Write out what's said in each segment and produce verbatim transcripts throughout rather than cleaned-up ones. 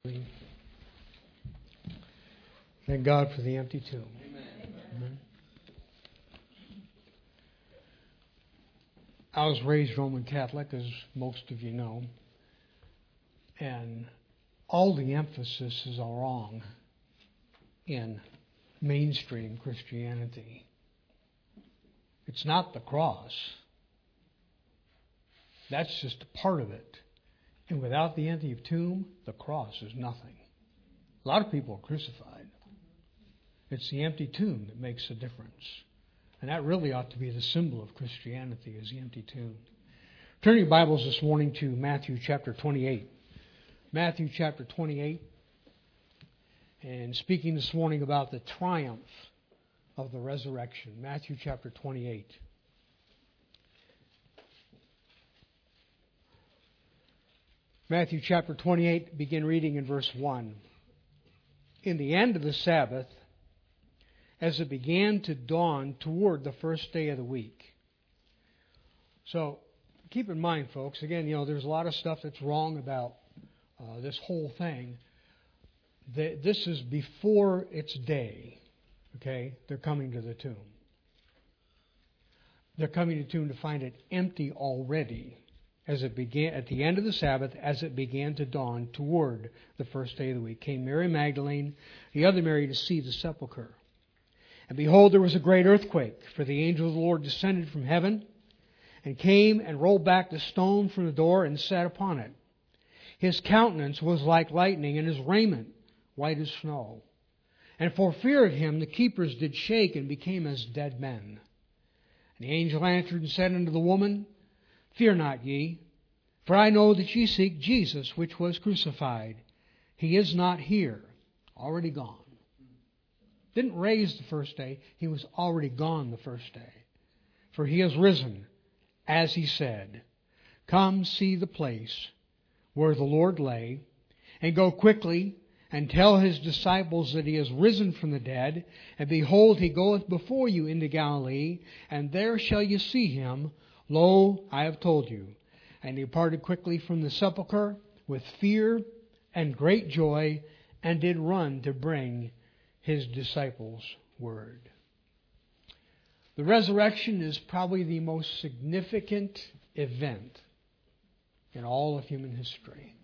Thank God for the empty tomb. Amen. Amen. I was raised Roman Catholic, as most of you know, and all the emphasis is all wrong in mainstream Christianity. It's not the cross. That's just a part of it. And without the empty tomb, the cross is nothing. A lot of people are crucified. It's the empty tomb that makes a difference. And that really ought to be the symbol of Christianity, is the empty tomb. Turn your Bibles this morning to Matthew chapter twenty-eight. Matthew chapter twenty-eight. And speaking this morning about the triumph of the resurrection. Matthew chapter twenty-eight. Matthew chapter twenty-eight, begin reading in verse one. In the end of the Sabbath, as it began to dawn toward the first day of the week. So, keep in mind, folks, again, you know, there's a lot of stuff that's wrong about uh, this whole thing. The, this is before its day, okay? They're coming to the tomb. They're coming to the tomb to find it empty already. As it began at the end of the Sabbath, as it began to dawn toward the first day of the week, came Mary Magdalene, the other Mary, to see the sepulchre. And behold, there was a great earthquake, for the angel of the Lord descended from heaven, and came and rolled back the stone from the door and sat upon it. His countenance was like lightning, and his raiment white as snow. And for fear of him, the keepers did shake and became as dead men. And the angel answered and said unto the woman, Fear not ye, for I know that ye seek Jesus, which was crucified. He is not here, already gone. Didn't raise the first day, he was already gone the first day. For he is risen, as he said. Come see the place where the Lord lay, and go quickly and tell his disciples that he is risen from the dead. And behold, he goeth before you into Galilee, and there shall you see him. Lo, I have told you. And he departed quickly from the sepulchre with fear and great joy, and did run to bring his disciples word. The resurrection is probably the most significant event in all of human history.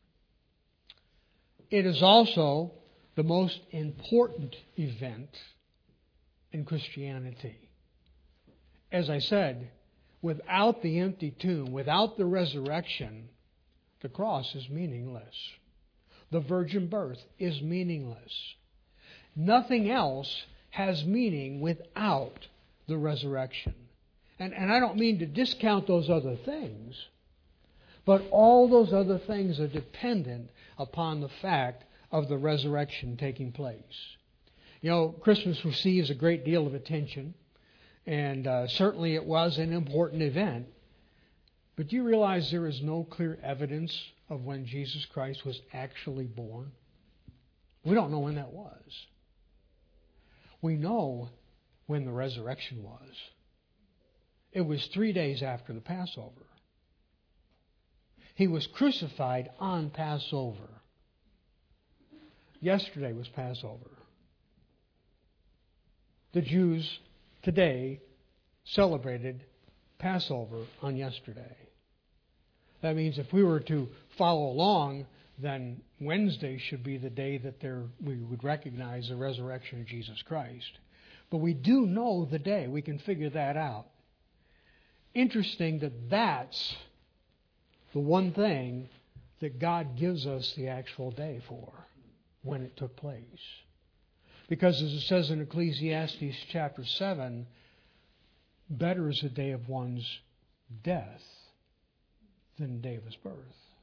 It is also the most important event in Christianity. As I said, without the empty tomb, without the resurrection, the cross is meaningless. The virgin birth is meaningless. Nothing else has meaning without the resurrection. And, and I don't mean to discount those other things, but all those other things are dependent upon the fact of the resurrection taking place. You know, Christmas receives a great deal of attention. And uh, certainly it was an important event. But do you realize there is no clear evidence of when Jesus Christ was actually born? We don't know when that was. We know when the resurrection was. It was three days after the Passover. He was crucified on Passover. Yesterday was Passover. The Jews today celebrated Passover on yesterday. That means if we were to follow along, then Wednesday should be the day that there we would recognize the resurrection of Jesus Christ. But we do know the day. We can figure that out. Interesting that that's the one thing that God gives us the actual day for, when it took place. Because as it says in Ecclesiastes chapter seven, better is the day of one's death than the day of his birth.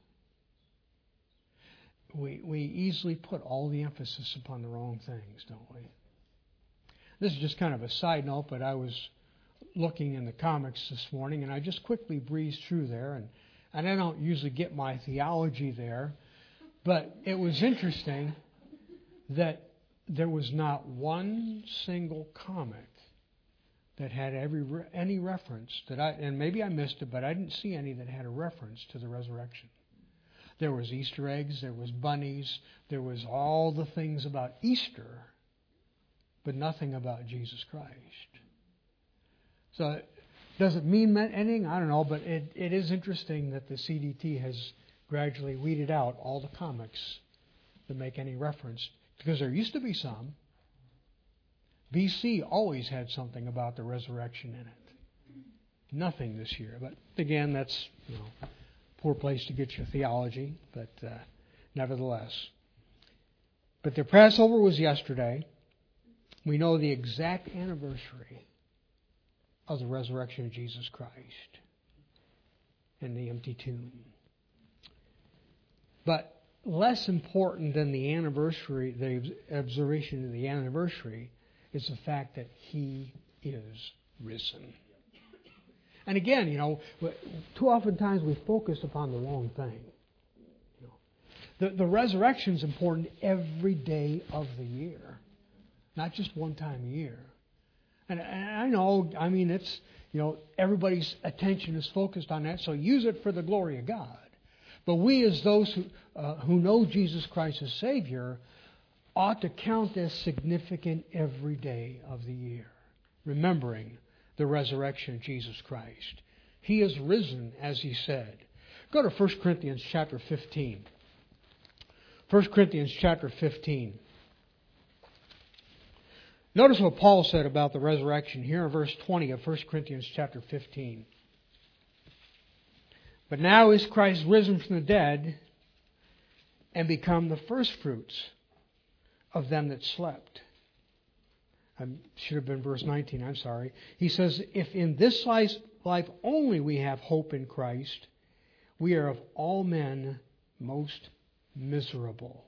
We, we easily put all the emphasis upon the wrong things, don't we? This is just kind of a side note, but I was looking in the comics this morning, and I just quickly breezed through there, and, and I don't usually get my theology there, but it was interesting that there was not one single comic that had every any reference that I, and maybe I missed it, but I didn't see any that had a reference to the resurrection. There was Easter eggs, there was bunnies, there was all the things about Easter, but nothing about Jesus Christ. So does it mean anything? I don't know, but it, it is interesting that the C D T has gradually weeded out all the comics that make any reference, because there used to be some. B C always had something about the resurrection in it. Nothing this year, but again, that's, you know, a poor place to get your theology, but uh, nevertheless. But the Passover was yesterday. We know the exact anniversary of the resurrection of Jesus Christ and the empty tomb. But less important than the anniversary, the observation of the anniversary, is the fact that He is risen. And again, you know, too often times we focus upon the wrong thing. You know, the, the resurrection is important every day of the year, not just one time a year. And, and I know, I mean, it's, you know, everybody's attention is focused on that, so use it for the glory of God. But we, as those who, uh, who know Jesus Christ as Savior, ought to count as significant every day of the year, remembering the resurrection of Jesus Christ. He is risen, as He said. Go to First Corinthians chapter fifteen. First Corinthians chapter fifteen. Notice what Paul said about the resurrection here in verse twenty of First Corinthians chapter fifteen. But now is Christ risen from the dead and become the firstfruits of them that slept. I should have been verse nineteen, I'm sorry. He says, if in this life only we have hope in Christ, we are of all men most miserable.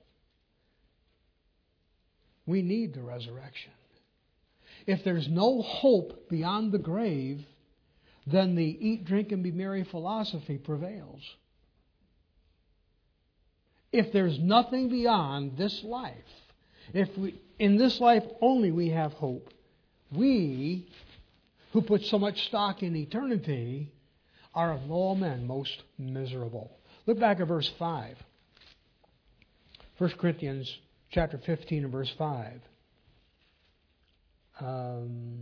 We need the resurrection. If there's no hope beyond the grave, then the eat, drink, and be merry philosophy prevails. If there's nothing beyond this life, if we, in this life only we have hope, we, who put so much stock in eternity, are of all men most miserable. Look back at verse five. First Corinthians chapter fifteen and verse five. Um,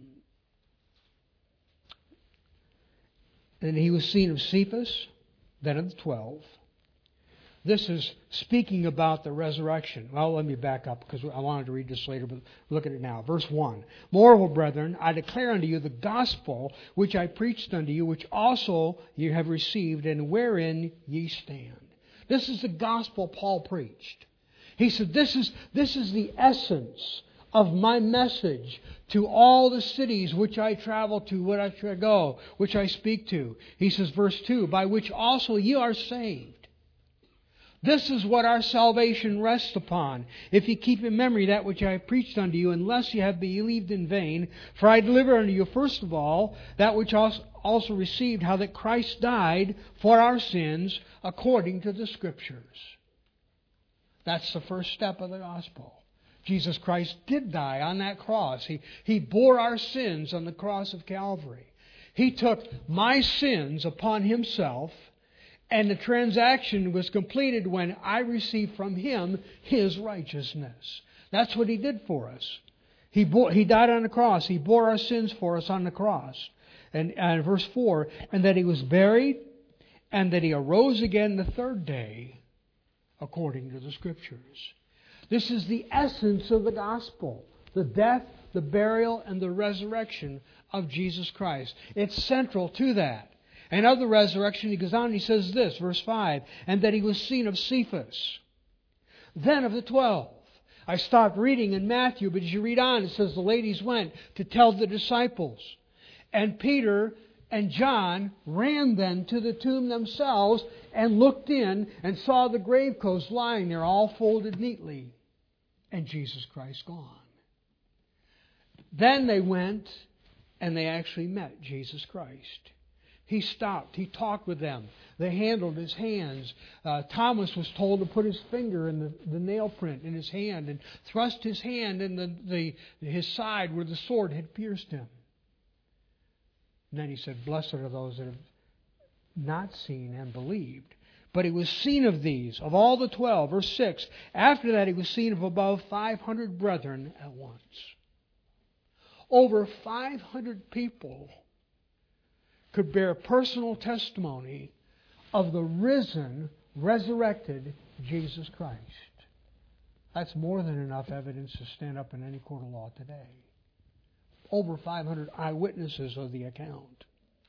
and he was seen of Cephas, then of the twelve. This is speaking about the resurrection. Well, let me back up because I wanted to read this later, but look at it now. Verse one. Moreover, brethren, I declare unto you the gospel which I preached unto you, which also ye have received, and wherein ye stand. This is the gospel Paul preached. He said, this is, this is the essence of my message to all the cities which I travel to, which I go, which I speak to. He says, verse two, by which also ye are saved. This is what our salvation rests upon, if ye keep in memory that which I have preached unto you, unless ye have believed in vain. For I delivered unto you first of all that which also received, how that Christ died for our sins according to the Scriptures. That's the first step of the gospel. Jesus Christ did die on that cross. He, he bore our sins on the cross of Calvary. He took my sins upon Himself, and the transaction was completed when I received from Him His righteousness. That's what He did for us. He bore, He died on the cross. He bore our sins for us on the cross. And, and verse four, and that He was buried, and that He arose again the third day, according to the Scriptures. This is the essence of the gospel. The death, the burial, and the resurrection of Jesus Christ. It's central to that. And of the resurrection, he goes on and he says this, verse five, and that He was seen of Cephas, then of the twelve. I stopped reading in Matthew, but as you read on, it says the ladies went to tell the disciples. And Peter and John ran then to the tomb themselves and looked in and saw the grave clothes lying there, all folded neatly, and Jesus Christ gone. Then they went and they actually met Jesus Christ. He stopped. He talked with them. They handled His hands. Uh, Thomas was told to put his finger in the, the nail print in his hand and thrust his hand in the, the his side where the sword had pierced him. And then He said, blessed are those that have not seen and believed. But he was seen of these, of all the twelve, verse six. After that he was seen of above five hundred brethren at once. Over five hundred people could bear personal testimony of the risen, resurrected Jesus Christ. That's more than enough evidence to stand up in any court of law today. Over five hundred eyewitnesses of the account.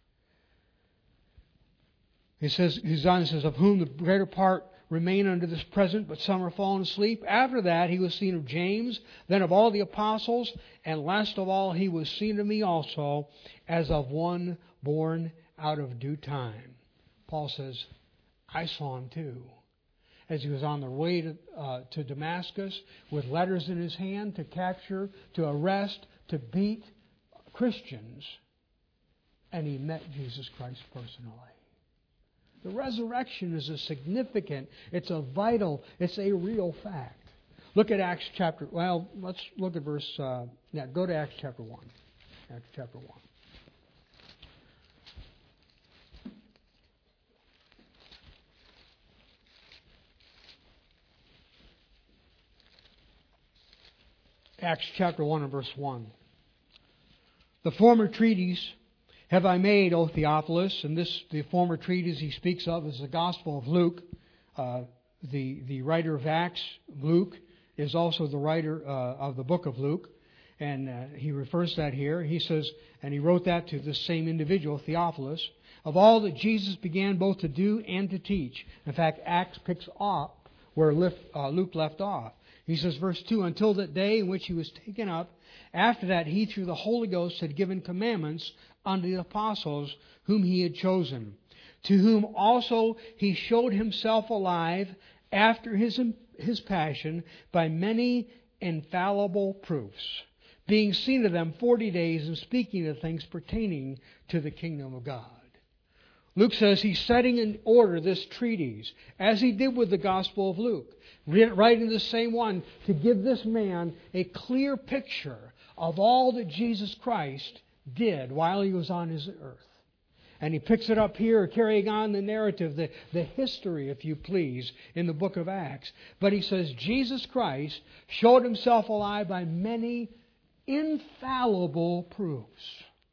He says, he's on, says, of whom the greater part remain unto this present, but some are fallen asleep. After that he was seen of James, then of all the apostles, and last of all he was seen of me also, as of one born out of due time. Paul says, I saw him too. As he was on the way to, uh, to Damascus with letters in his hand to capture, to arrest, to beat Christians. And he met Jesus Christ personally. The resurrection is a significant, it's a vital, it's a real fact. Look at Acts chapter, well, let's look at verse, uh, yeah, go to Acts chapter one. Acts chapter one. Acts chapter one and verse one. The former treatise have I made, O Theophilus, and this, the former treatise he speaks of is the Gospel of Luke. Uh, the, the writer of Acts, Luke, is also the writer uh, of the book of Luke. And uh, he refers to that here. He says, and he wrote that to the same individual, Theophilus, of all that Jesus began both to do and to teach. In fact, Acts picks up where Luke left off. He says, verse two, until that day in which he was taken up, after that he through the Holy Ghost had given commandments unto the apostles whom he had chosen, to whom also he showed himself alive after his, his passion by many infallible proofs, being seen of them forty days and speaking of things pertaining to the kingdom of God. Luke says he's setting in order this treatise, as he did with the Gospel of Luke, writing the same one to give this man a clear picture of all that Jesus Christ did while he was on his earth. And he picks it up here, carrying on the narrative, the, the history, if you please, in the book of Acts. But he says Jesus Christ showed himself alive by many infallible proofs.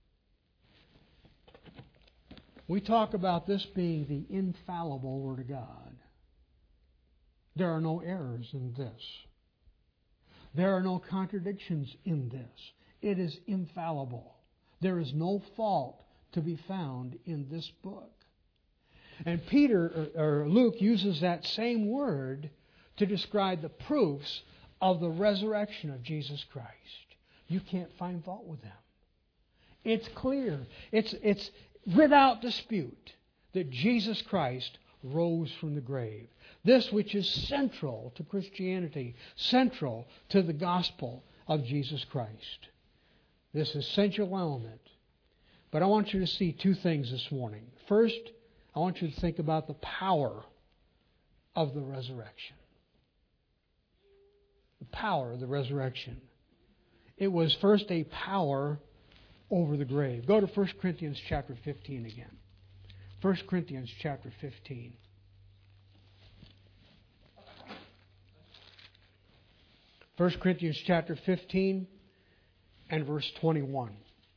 We talk about this being the infallible Word of God. There are no errors in this. There are no contradictions in this. It is infallible. There is no fault to be found in this book. And Peter, or, or Luke, uses that same word to describe the proofs of the resurrection of Jesus Christ. You can't find fault with them. It's clear. It's, it's without dispute that Jesus Christ rose from the grave. This which is central to Christianity, central to the gospel of Jesus Christ. This essential element. But I want you to see two things this morning. First, I want you to think about the power of the resurrection. The power of the resurrection. It was first a power over the grave. Go to First Corinthians chapter fifteen again. First Corinthians chapter fifteen. First Corinthians chapter fifteen and verse twenty-one.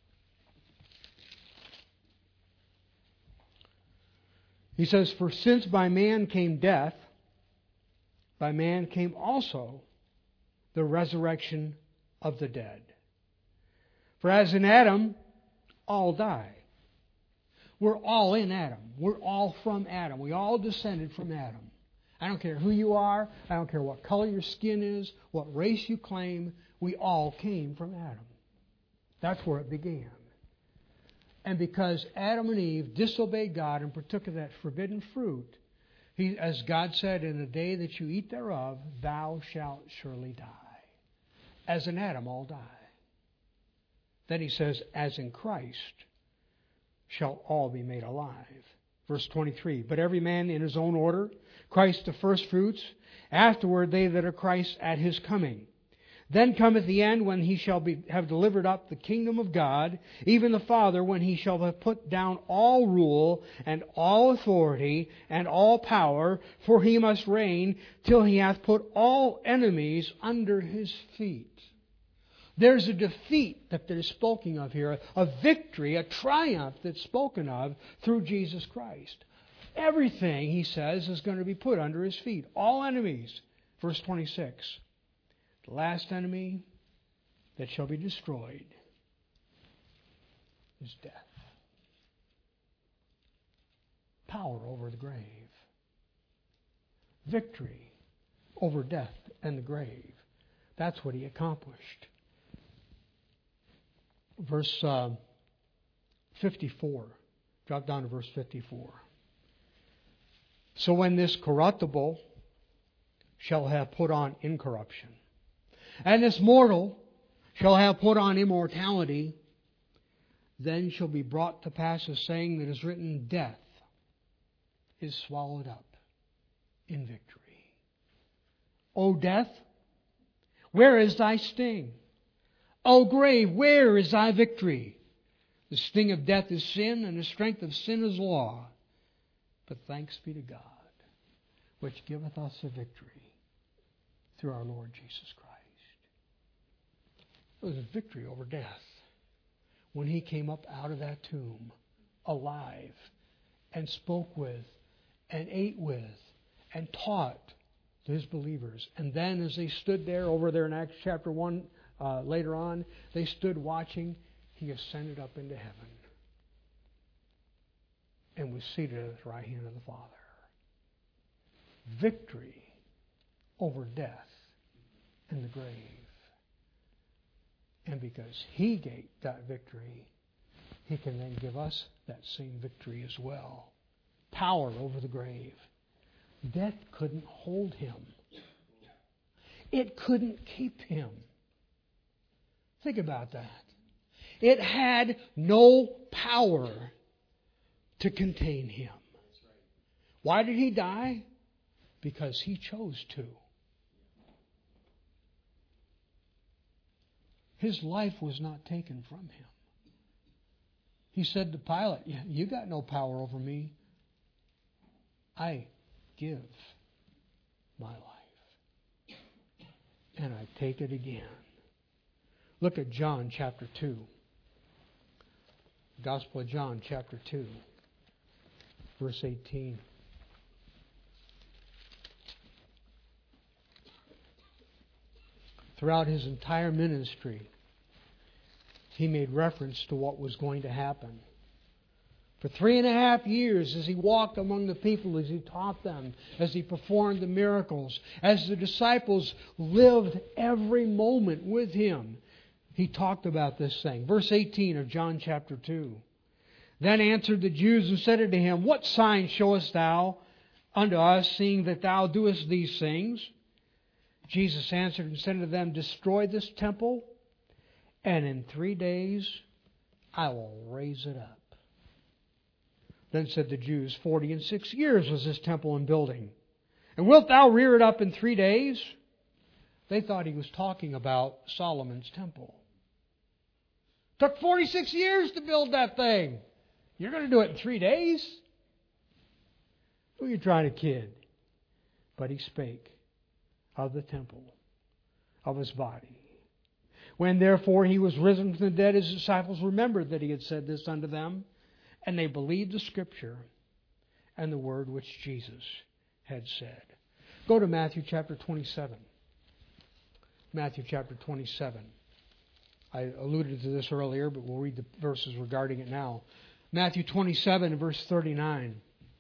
He says, for since by man came death, by man came also the resurrection of the dead. For as in Adam, all die. We're all in Adam. We're all from Adam. We all descended from Adam. I don't care who you are. I don't care what color your skin is, what race you claim. We all came from Adam. That's where it began. And because Adam and Eve disobeyed God and partook of that forbidden fruit, he, as God said, in the day that you eat thereof, thou shalt surely die. As in Adam, all die. Then he says, as in Christ shall all be made alive. Verse twenty-three, but every man in his own order, Christ the firstfruits, afterward they that are Christ at his coming. Then cometh the end, when he shall be, have delivered up the kingdom of God, even the Father, when he shall have put down all rule and all authority and all power, for he must reign till he hath put all enemies under his feet. There's a defeat that is spoken of here, a victory, a triumph that's spoken of through Jesus Christ. Everything, he says, is going to be put under his feet. All enemies. Verse twenty-six. The last enemy that shall be destroyed is death. Power over the grave. Victory over death and the grave. That's what he accomplished. Verse uh, fifty-four. Drop down to verse fifty-four. So when this corruptible shall have put on incorruption, and this mortal shall have put on immortality, then shall be brought to pass a saying that is written, death is swallowed up in victory. O death, where is thy sting? O grave, where is thy victory? The sting of death is sin, and the strength of sin is law. But thanks be to God, which giveth us a victory through our Lord Jesus Christ. It was a victory over death when he came up out of that tomb alive and spoke with and ate with and taught his believers. And then as they stood there over there in Acts chapter one, uh, later on, they stood watching. He ascended up into heaven and was seated at the right hand of the Father. Victory over death and the grave. And because he gave that victory, he can then give us that same victory as well. Power over the grave. Death couldn't hold him. It couldn't keep him. Think about that. It had no power to contain him. Why did he die? Because he chose to. His life was not taken from him. He said to Pilate, you got no power over me. I give my life. And I take it again. Look at John chapter two. Gospel of John chapter two, verse eighteen. Throughout his entire ministry, he made reference to what was going to happen. For three and a half years, as he walked among the people, as he taught them, as he performed the miracles, as the disciples lived every moment with him, he talked about this thing. Verse eighteen of John chapter two. Then answered the Jews and said unto him, what sign showest thou unto us, seeing that thou doest these things? Jesus answered and said unto them, destroy this temple, and in three days I will raise it up. Then said the Jews, forty and six years was this temple in building, and wilt thou rear it up in three days? They thought he was talking about Solomon's temple. Took forty-six years to build that thing. You're going to do it in three days? Who are you trying to kid? But he spake of the temple, of his body. When therefore he was risen from the dead, his disciples remembered that he had said this unto them, and they believed the Scripture and the word which Jesus had said. Go to Matthew chapter twenty-seven. Matthew chapter twenty-seven. I alluded to this earlier, but we'll read the verses regarding it now. Matthew twenty-seven, verse thirty-nine.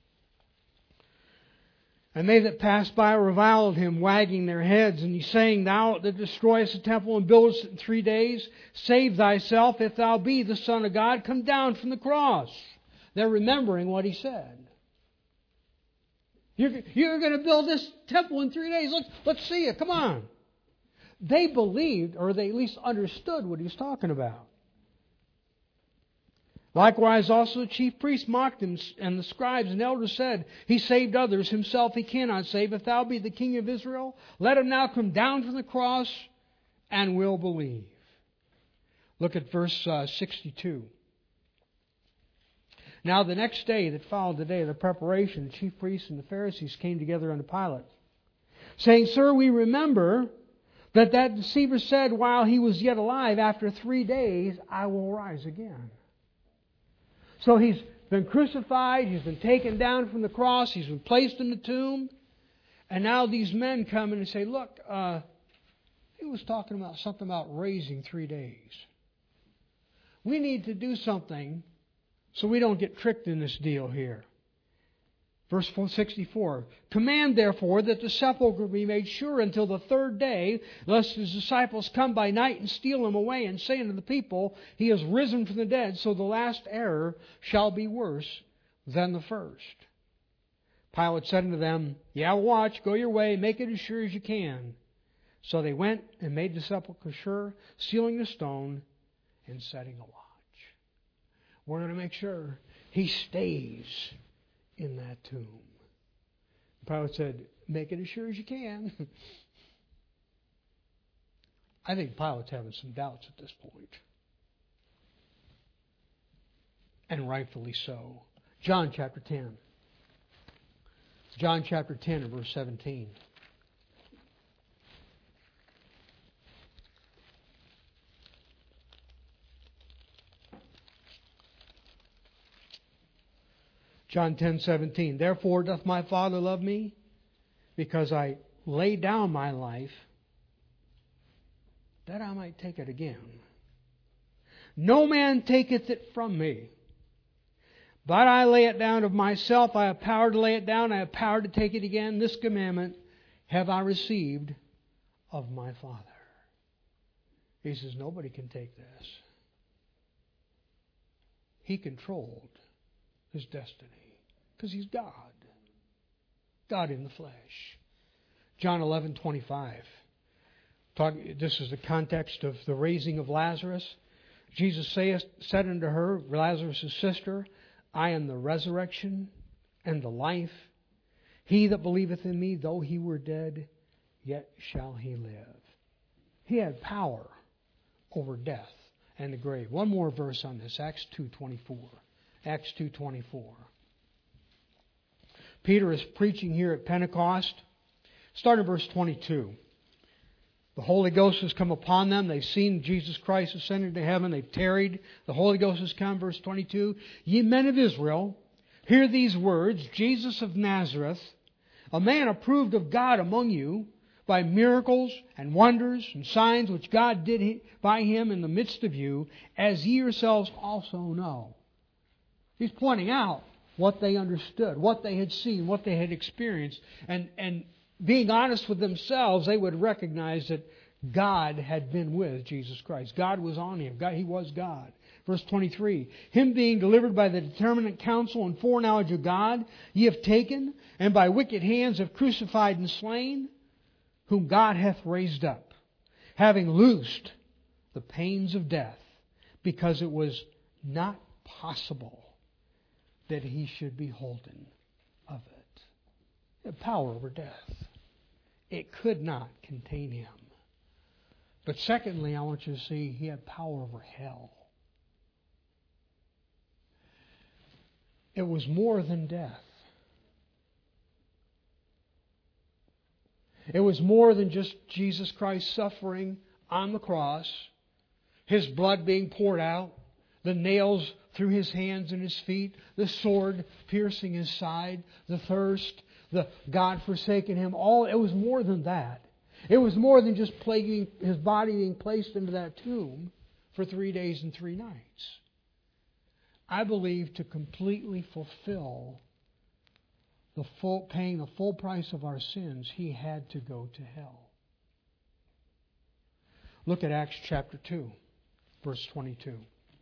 And they that passed by reviled him, wagging their heads, and he saying, thou that destroyest the temple and buildest it in three days, save thyself, if thou be the Son of God, come down from the cross. They're remembering what he said. You're, you're going to build this temple in three days. Let's, let's see it. Come on. They believed, or they at least understood what he was talking about. Likewise also the chief priests mocked him, and the scribes and elders said, he saved others, himself he cannot save. If thou be the King of Israel, let him now come down from the cross, and will believe. Look at verse uh, sixty-two. Now the next day that followed the day of the preparation, the chief priests and the Pharisees came together unto Pilate, saying, Sir, we remember that that deceiver said while he was yet alive, after three days I will rise again. So he's been crucified, he's been taken down from the cross, he's been placed in the tomb, and now these men come in and say, look, uh, he was talking about something about raising three days. We need to do something so we don't get tricked in this deal here. Verse sixty-four, Command therefore that the sepulchre be made sure until the third day, lest his disciples come by night and steal him away, and say unto the people, He is risen from the dead, so the last error shall be worse than the first. Pilate said unto them, Ye have watch, go your way, make it as sure as you can. So they went and made the sepulchre sure, sealing the stone and setting a watch. We're going to make sure he stays in that tomb. Pilate said, make it as sure as you can. I think Pilate's having some doubts at this point. And rightfully so. John chapter ten. John chapter ten and verse seventeen. John ten seventeen. Therefore doth my Father love me, because I lay down my life, that I might take it again. No man taketh it from me, but I lay it down of myself. I have power to lay it down. I have power to take it again. This commandment have I received of my Father. He says, nobody can take this. He controlled his destiny. Because he's God. God in the flesh. John eleven twenty-five. Talk, this is the context of the raising of Lazarus. Jesus saith, said unto her, Lazarus' sister, I am the resurrection and the life. He that believeth in me, though he were dead, yet shall he live. He had power over death and the grave. One more verse on this, Acts two twenty-four. Acts two twenty-four. Peter is preaching here at Pentecost. Start in verse twenty-two. The Holy Ghost has come upon them. They've seen Jesus Christ ascended to heaven. They've tarried. The Holy Ghost has come. Verse twenty-two. Ye men of Israel, hear these words. Jesus of Nazareth, a man approved of God among you by miracles and wonders and signs which God did by him in the midst of you, as ye yourselves also know. He's pointing out what they understood, what they had seen, what they had experienced. And, and being honest with themselves, they would recognize that God had been with Jesus Christ. God was on him. God, he was God. Verse twenty-three, Him being delivered by the determinate counsel and foreknowledge of God, ye have taken, and by wicked hands have crucified and slain, whom God hath raised up, having loosed the pains of death, because it was not possible that he should be holden of it. He had power over death. It could not contain him. But secondly, I want you to see he had power over hell. It was more than death. It was more than just Jesus Christ suffering on the cross, His blood being poured out, the nails through His hands and His feet, the sword piercing His side, the thirst, the God forsaking Him. All it was more than that. It was more than just plaguing His body being placed into that tomb for three days and three nights. I believe to completely fulfill the full paying the full price of our sins, He had to go to hell. Look at Acts chapter two, verse twenty-two.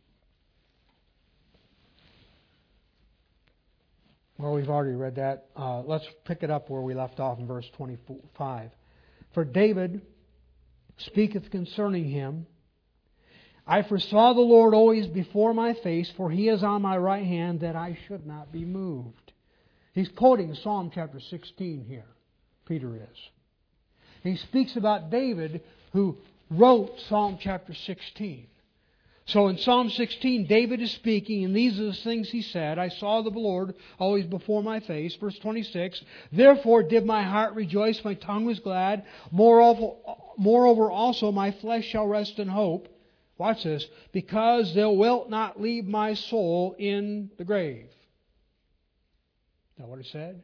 Well, we've already read that. Uh, let's pick it up where we left off in verse twenty-five. For David speaketh concerning him, I foresaw the Lord always before my face, for He is on my right hand, that I should not be moved. He's quoting Psalm chapter sixteen here. Peter is. He speaks about David, who wrote Psalm chapter sixteen. So in Psalm sixteen, David is speaking, and these are the things he said. I saw the Lord always before my face. Verse twenty-six, therefore did my heart rejoice, my tongue was glad. Moreover, moreover also my flesh shall rest in hope. Watch this. Because thou wilt not leave my soul in the grave. Is that what it said?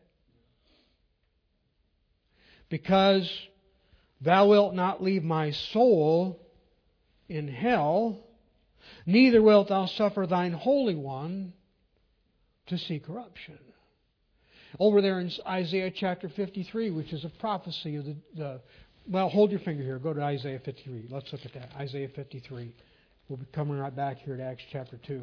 Because thou wilt not leave my soul in hell, neither wilt thou suffer thine Holy One to see corruption. Over there in Isaiah chapter fifty-three, which is a prophecy of the, the well, hold your finger here. Go to Isaiah fifty-three. Let's look at that. Isaiah fifty-three. We'll be coming right back here to Acts chapter two.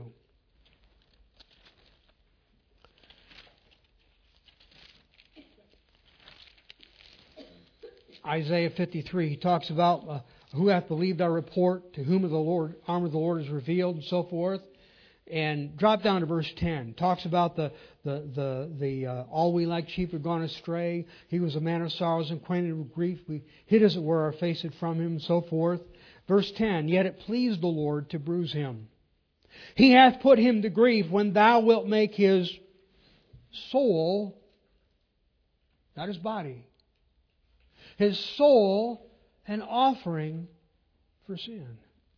Isaiah fifty-three, he talks about uh, who hath believed our report, to whom of the Lord, arm of the Lord is revealed, and so forth. And drop down to verse ten. Talks about the the the, the uh, all we like sheep have gone astray. He was a man of sorrows and acquainted with grief. We hid as it were our face from him, and so forth. Verse ten. Yet it pleased the Lord to bruise him. He hath put him to grief when thou wilt make his soul, not his body, his soul an offering for sin.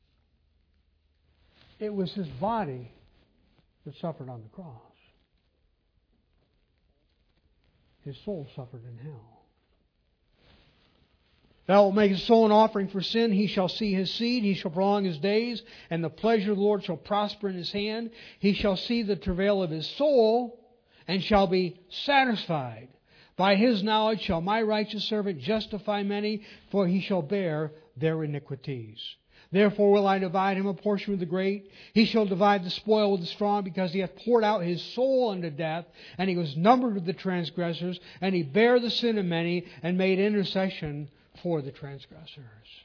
It was his body that suffered on the cross. His soul suffered in hell. Thou wilt make his soul an offering for sin. He shall see his seed. He shall prolong his days. And the pleasure of the Lord shall prosper in his hand. He shall see the travail of his soul and shall be satisfied. By his knowledge shall my righteous servant justify many, for he shall bear their iniquities. Therefore will I divide him a portion with the great. He shall divide the spoil with the strong, because he hath poured out his soul unto death, and he was numbered with the transgressors, and he bare the sin of many, and made intercession for the transgressors.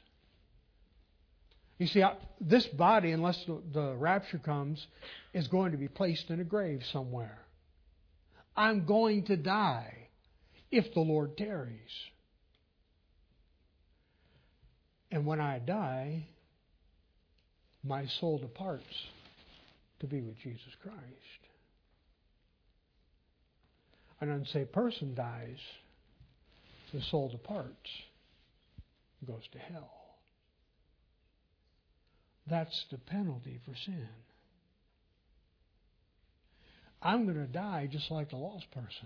You see, this body, unless the, the rapture comes, is going to be placed in a grave somewhere. I'm going to die if the Lord tarries. And when I die, my soul departs to be with Jesus Christ. An unsaved person dies, the soul departs, goes to hell. That's the penalty for sin. I'm going to die just like the lost person,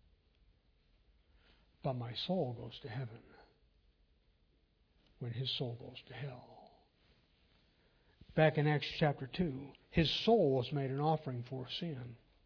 but my soul goes to heaven when his soul goes to hell. Back in Acts chapter two, his soul was made an offering for sin.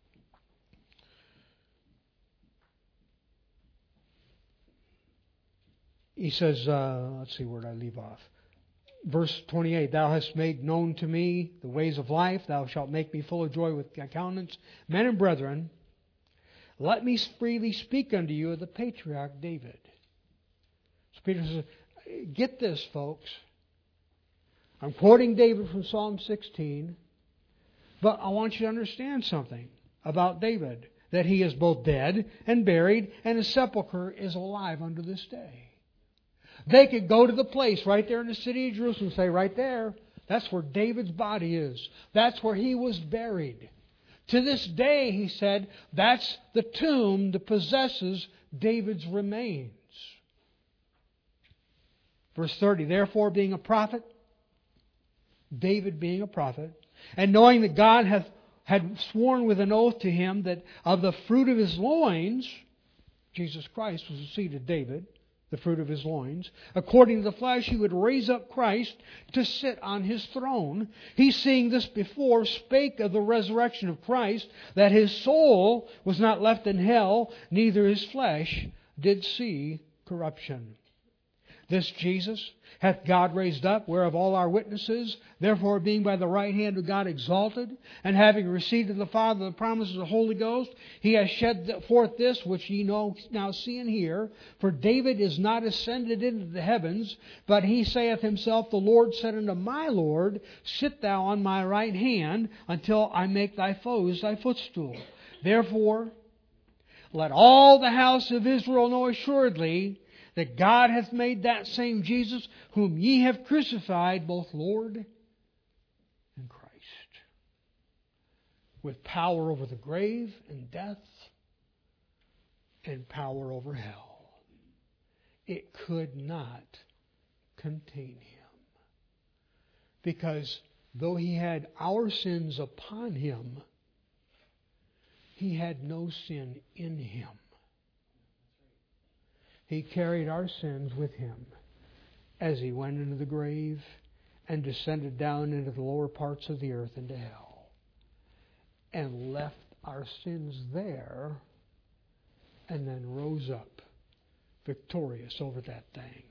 He says, uh, let's see, where did I leave off? Verse twenty-eight, Thou hast made known to me the ways of life. Thou shalt make me full of joy with thy countenance. Men and brethren, let me freely speak unto you of the patriarch David. So Peter says, get this, folks. I'm quoting David from Psalm sixteen, but I want you to understand something about David, that he is both dead and buried, and his sepulchre is alive unto this day. They could go to the place right there in the city of Jerusalem and say, right there, that's where David's body is. That's where he was buried. To this day, he said, that's the tomb that possesses David's remains. Verse thirty, Therefore, being a prophet, David being a prophet, and knowing that God hath had sworn with an oath to him that of the fruit of his loins, Jesus Christ was the seed of David, the fruit of his loins, according to the flesh, he would raise up Christ to sit on his throne. He, seeing this before, spake of the resurrection of Christ, that his soul was not left in hell, neither his flesh did see corruption. This Jesus hath God raised up, whereof all are witnesses. Therefore, being by the right hand of God exalted, and having received of the Father the promises of the Holy Ghost, he has shed forth this which ye know now see and hear. For David is not ascended into the heavens, but he saith himself, The Lord said unto my Lord, Sit thou on my right hand, until I make thy foes thy footstool. Therefore, let all the house of Israel know assuredly that God hath made that same Jesus, whom ye have crucified, both Lord and Christ, with power over the grave and death, and power over hell. It could not contain Him. Because though He had our sins upon Him, He had no sin in Him. He carried our sins with Him as He went into the grave and descended down into the lower parts of the earth into hell, and left our sins there, and then rose up victorious over that thing.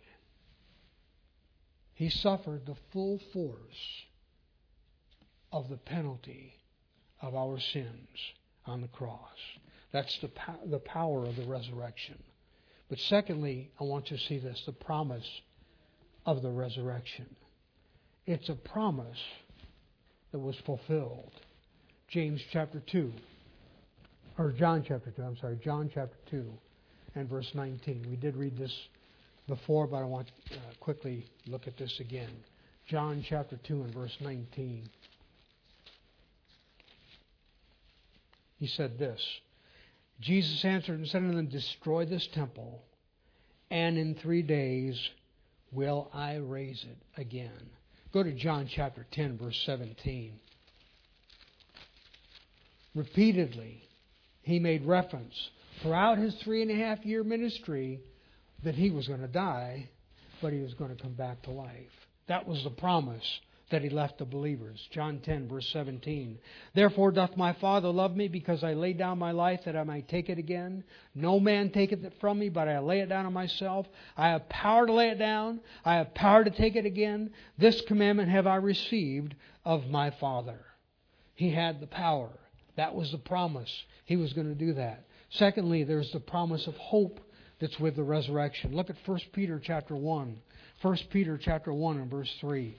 He suffered the full force of the penalty of our sins on the cross. That's the, po- the power of the resurrection. But secondly, I want you to see this, the promise of the resurrection. It's a promise that was fulfilled. James chapter two, or John chapter two, I'm sorry, John chapter two and verse nineteen. We did read this before, but I want to uh, quickly look at this again. John chapter two and verse nineteen. He said this, Jesus answered and said unto them, destroy this temple, and in three days will I raise it again. Go to John chapter ten, verse seventeen. Repeatedly, He made reference throughout His three and a half year ministry that He was going to die, but He was going to come back to life. That was the promise that He left the believers. John ten, verse seventeen. Therefore doth my Father love me, because I lay down my life that I might take it again. No man taketh it from me, but I lay it down on myself. I have power to lay it down. I have power to take it again. This commandment have I received of my Father. He had the power. That was the promise. He was going to do that. Secondly, there's the promise of hope that's with the resurrection. Look at First Peter chapter one. First Peter chapter one and verse three.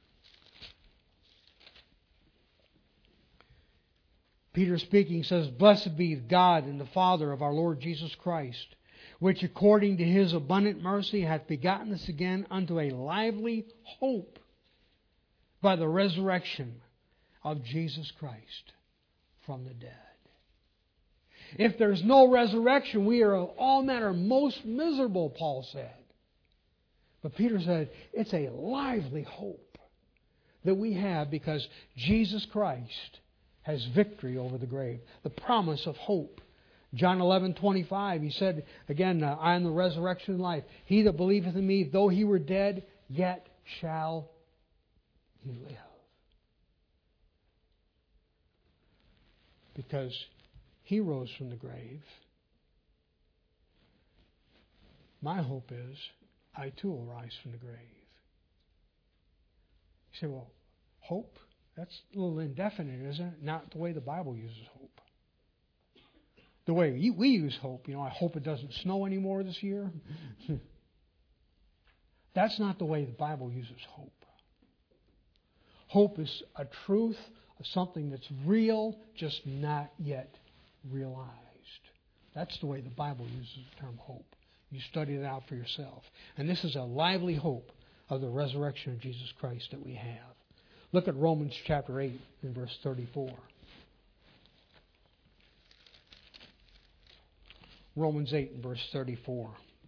Peter speaking says, blessed be God and the Father of our Lord Jesus Christ, which according to His abundant mercy hath begotten us again unto a lively hope by the resurrection of Jesus Christ from the dead. If there's no resurrection, we are of all manner most miserable, Paul said. But Peter said, it's a lively hope that we have because Jesus Christ has victory over the grave. The promise of hope. John eleven twenty-five, He said, again, uh, I am the resurrection and life. He that believeth in me, though he were dead, yet shall he live. Because He rose from the grave. My hope is I too will rise from the grave. You say, well, hope? That's a little indefinite, isn't it? Not the way the Bible uses hope. The way we use hope, you know, I hope it doesn't snow anymore this year. That's not the way the Bible uses hope. Hope is a truth, something that's real, just not yet realized. That's the way the Bible uses the term hope. You study it out for yourself. And this is a lively hope of the resurrection of Jesus Christ that we have. Look at Romans chapter eight and verse thirty-four. Romans eight and verse thirty-four.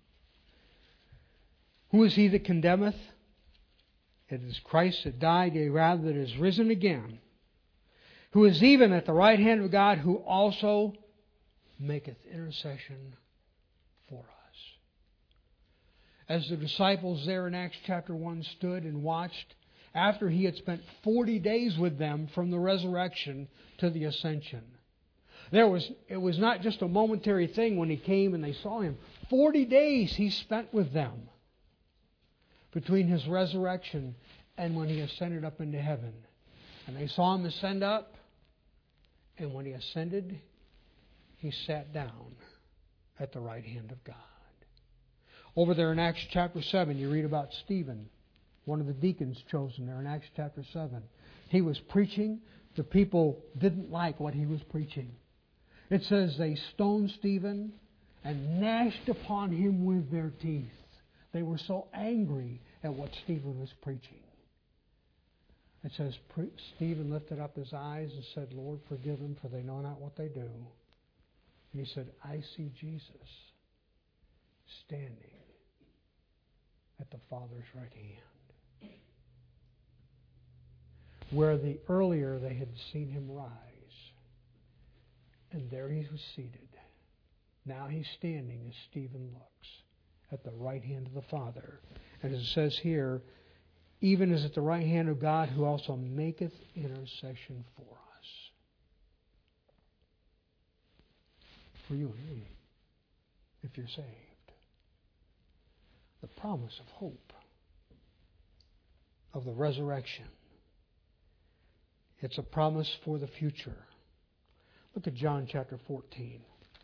Who is he that condemneth? It is Christ that died, yea, rather that is risen again, who is even at the right hand of God, who also maketh intercession for us. As the disciples there in Acts chapter one stood and watched, after He had spent forty days with them from the resurrection to the ascension. There was, it was not just a momentary thing when He came and they saw Him. Forty days He spent with them between His resurrection and when He ascended up into heaven. And they saw Him ascend up, and when He ascended, He sat down at the right hand of God. Over there in Acts chapter seven, you read about Stephen, one of the deacons chosen there in Acts chapter seven. He was preaching. The people didn't like what he was preaching. It says they stoned Stephen and gnashed upon him with their teeth. They were so angry at what Stephen was preaching. It says, Stephen lifted up his eyes and said, Lord, forgive them, for they know not what they do. And he said, I see Jesus standing at the Father's right hand. Where the earlier they had seen him rise. And there he was seated. Now he's standing as Stephen looks at the right hand of the Father. And as it says here, even as at the right hand of God, who also maketh intercession for us. For you and me, if you're saved. The promise of hope, of the resurrection. It's a promise for the future. Look at John chapter fourteen.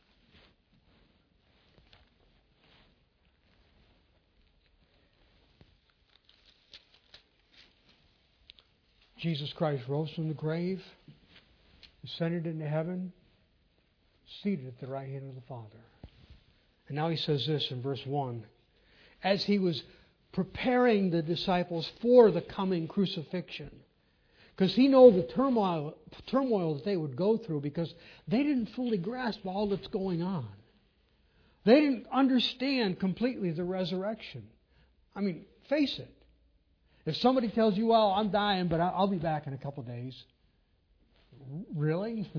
Jesus Christ rose from the grave, ascended into heaven, seated at the right hand of the Father. And now he says this in verse one. As he was preparing the disciples for the coming crucifixion, because he knew the turmoil, turmoil that they would go through, because they didn't fully grasp all that's going on. They didn't understand completely the resurrection. I mean, face it. If somebody tells you, well, I'm dying, but I'll be back in a couple of days. Really?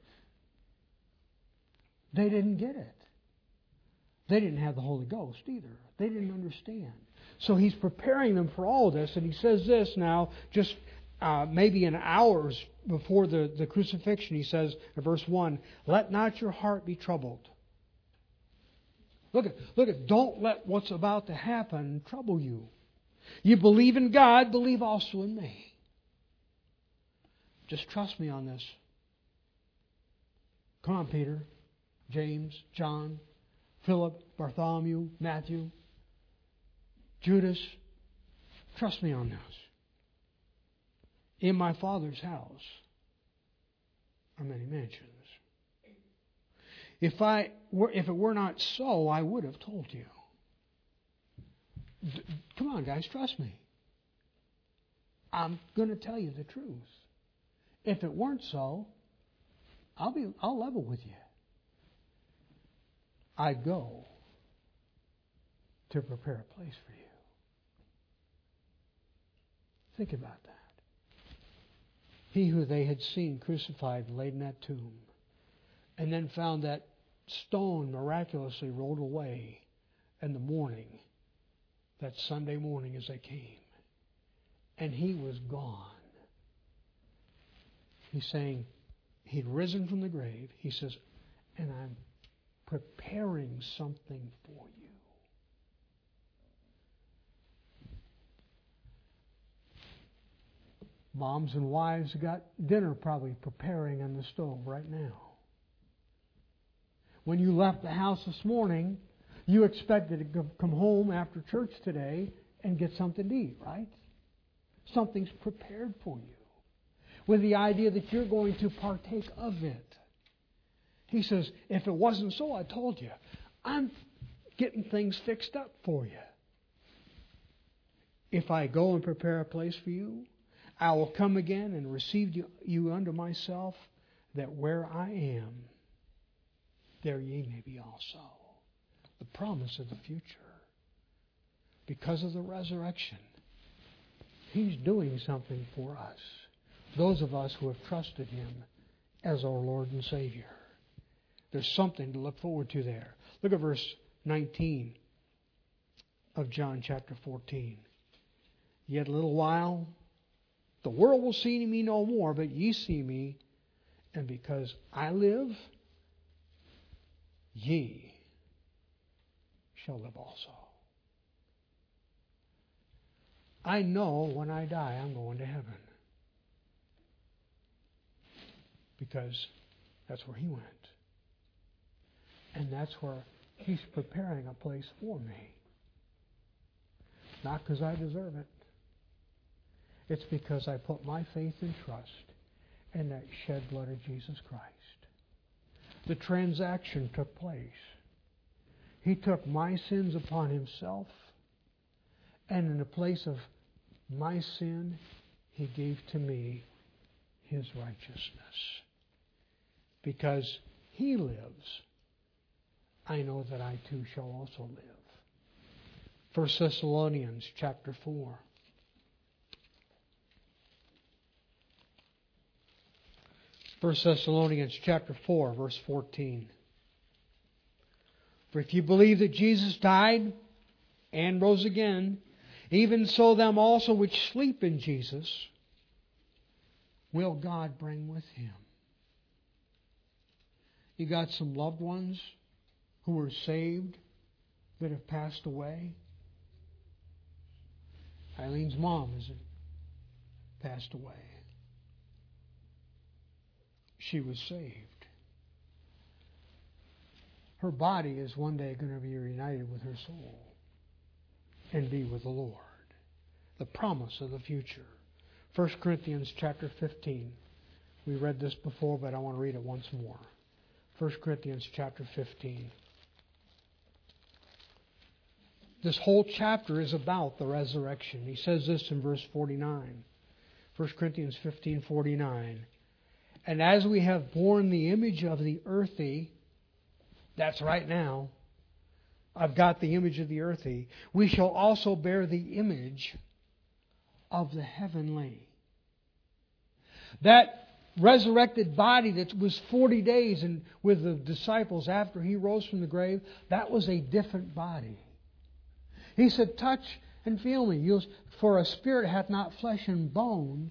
They didn't get it. They didn't have the Holy Ghost either. They didn't understand. So he's preparing them for all this, and he says this now, just uh, maybe in hours before the, the crucifixion. He says in verse one, let not your heart be troubled. Look at, look at, don't let what's about to happen trouble you. You believe in God, believe also in me. Just trust me on this. Come on, Peter, James, John, Philip, Bartholomew, Matthew, Judas. Trust me on this. In my Father's house are many mansions. If I were, if it were not so, I would have told you. Come on, guys, trust me. I'm going to tell you the truth. If it weren't so, I'll be I'll level with you. I go to prepare a place for you. Think about that. He who they had seen crucified laid in that tomb, and then found that stone miraculously rolled away in the morning. That Sunday morning as they came. And he was gone. He's saying he'd risen from the grave. He says, and I'm preparing something for you. Moms and wives got dinner probably preparing on the stove right now. When you left the house this morning, you expected to come home after church today and get something to eat, right? Something's prepared for you with the idea that you're going to partake of it. He says, if it wasn't so, I told you, I'm getting things fixed up for you. If I go and prepare a place for you, I will come again and receive you, you unto myself, that where I am, there ye may be also. The promise of the future. Because of the resurrection, He's doing something for us. Those of us who have trusted Him as our Lord and Savior. There's something to look forward to there. Look at verse nineteen of John chapter fourteen. Yet a little while, the world will see me no more, but ye see me, and because I live, ye shall live also. I know when I die I'm going to heaven. Because that's where He went. And that's where He's preparing a place for me. Not because I deserve it. It's because I put my faith and trust in that shed blood of Jesus Christ. The transaction took place. He took my sins upon Himself, And in the place of my sin, He gave to me His righteousness. Because He lives, I know that I too shall also live. First Thessalonians chapter four. First Thessalonians chapter four, verse fourteen. For if you believe that Jesus died and rose again, even so them also which sleep in Jesus will God bring with Him. You got some loved ones who were saved that have passed away. Eileen's mom has passed away. She was saved. Her body is one day going to be reunited with her soul and be with the Lord. The promise of the future. First Corinthians chapter fifteen. We read this before, but I want to read it once more. First Corinthians chapter fifteen. This whole chapter is about the resurrection. He says this in verse forty-nine. First Corinthians fifteen forty-nine. And as we have borne the image of the earthy, that's right now, I've got the image of the earthy, we shall also bear the image of the heavenly. That resurrected body that was forty days and with the disciples after He rose from the grave, that was a different body. He said, touch and feel me. You'll, for a spirit hath not flesh and bones.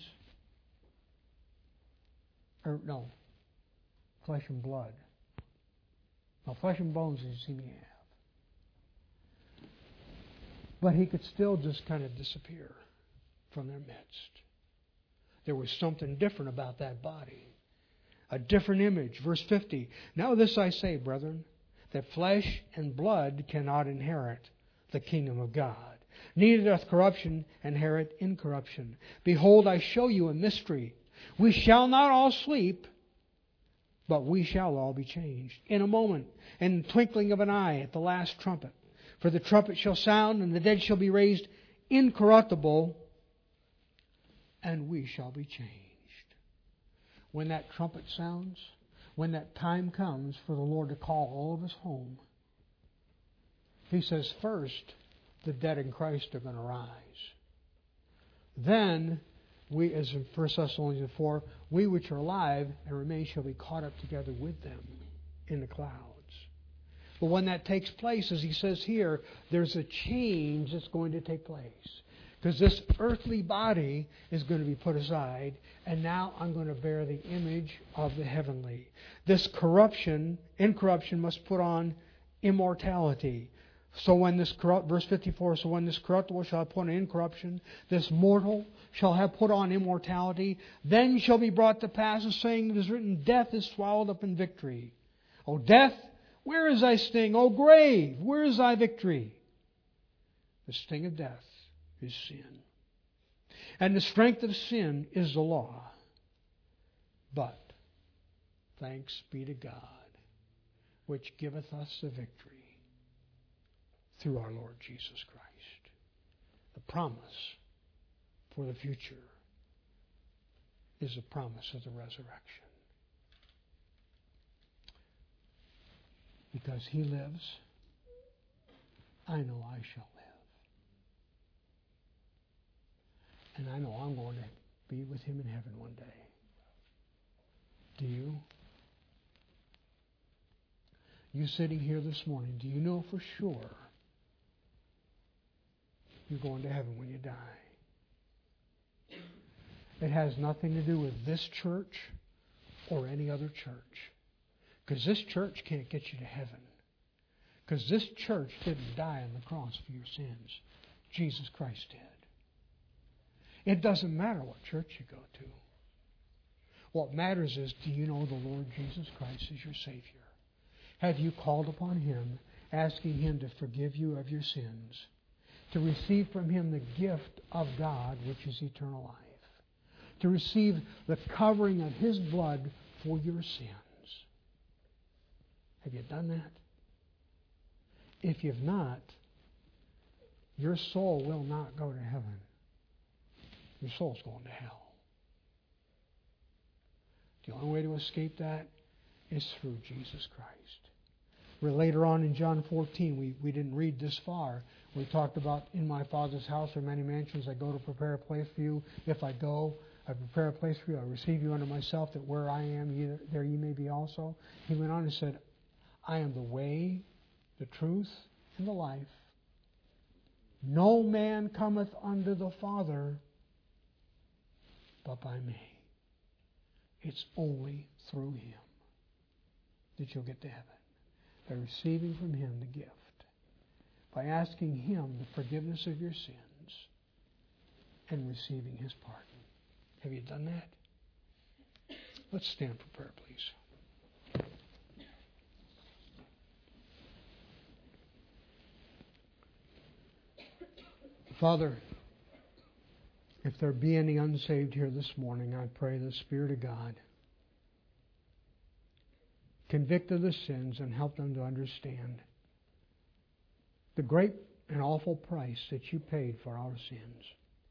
Or no, flesh and blood. Now, flesh and bones you see me have. But He could still just kind of disappear from their midst. There was something different about that body. A different image. Verse fifty. Now this I say, brethren, that flesh and blood cannot inherit the kingdom of God. Neither doth corruption inherit incorruption. Behold, I show you a mystery. We shall not all sleep, but we shall all be changed. In a moment, in the twinkling of an eye, at the last trumpet. For the trumpet shall sound, and the dead shall be raised incorruptible, and we shall be changed. When that trumpet sounds, when that time comes for the Lord to call all of us home, He says, first, the dead in Christ are going to rise. Then, we, as in First Thessalonians four, we which are alive and remain shall be caught up together with them in the clouds. But when that takes place, as he says here, there's a change that's going to take place. Because this earthly body is going to be put aside, and now I'm going to bear the image of the heavenly. This corruption, incorruption, must put on immortality. So when this corrupt, verse fifty-four, so when this corruptible shall have put on incorruption, this mortal shall have put on immortality, then shall be brought to pass the saying that is written, death is swallowed up in victory. O death, where is thy sting? O grave, where is thy victory? The sting of death is sin. And the strength of sin is the law. But thanks be to God, which giveth us the victory through our Lord Jesus Christ. The promise for the future is the promise of the resurrection. Because He lives, I know I shall live. And I know I'm going to be with Him in heaven one day. Do you? You sitting here this morning, do you know for sure you're going to heaven when you die? It has nothing to do with this church or any other church. Because this church can't get you to heaven. Because this church didn't die on the cross for your sins. Jesus Christ did. It doesn't matter what church you go to. What matters is, do you know the Lord Jesus Christ is your Savior? Have you called upon Him, asking Him to forgive you of your sins, to receive from Him the gift of God, which is eternal life, to receive the covering of His blood for your sins? Have you done that? If you've not, your soul will not go to heaven. Your soul's going to hell. The only way to escape that is through Jesus Christ. Where later on in John fourteen, we, we didn't read this far. We talked about, in my Father's house are many mansions. I go to prepare a place for you. If I go, I prepare a place for you. I receive you unto myself, that where I am, you, there you may be also. He went on and said, I am the way, the truth, and the life. No man cometh unto the Father but by me. It's only through Him that you'll get to heaven. By receiving from Him the gift. By asking Him the forgiveness of your sins and receiving His pardon. Have you done that? Let's stand for prayer, please. Father, if there be any unsaved here this morning, I pray the Spirit of God convict of the sins and help them to understand the great and awful price that you paid for our sins.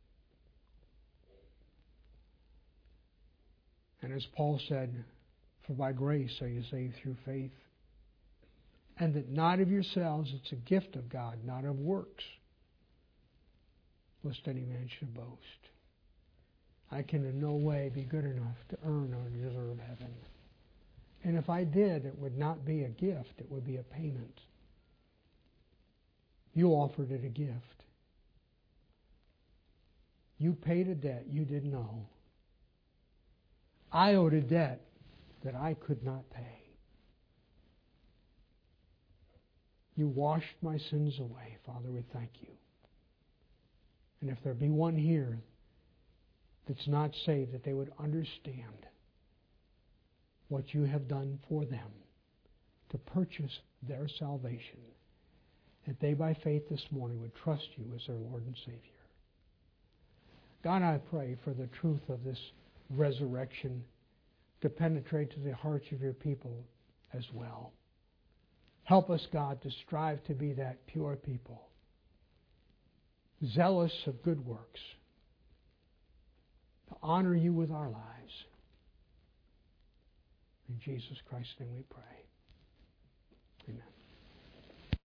And as Paul said, for by grace are you saved through faith, and that not of yourselves, it's a gift of God, not of works, lest any man should boast. I can in no way be good enough to earn or deserve heaven. And if I did, it would not be a gift, it would be a payment. You offered it a gift. You paid a debt you didn't owe. I owed a debt that I could not pay. You washed my sins away. Father, we thank you. And if there be one here that's not saved, that they would understand what you have done for them to purchase their salvation, that they by faith this morning would trust you as their Lord and Savior. God, I pray for the truth of this resurrection to penetrate to the hearts of your people as well. Help us, God, to strive to be that pure people, zealous of good works, to honor you with our lives. In Jesus Christ's name we pray. Amen.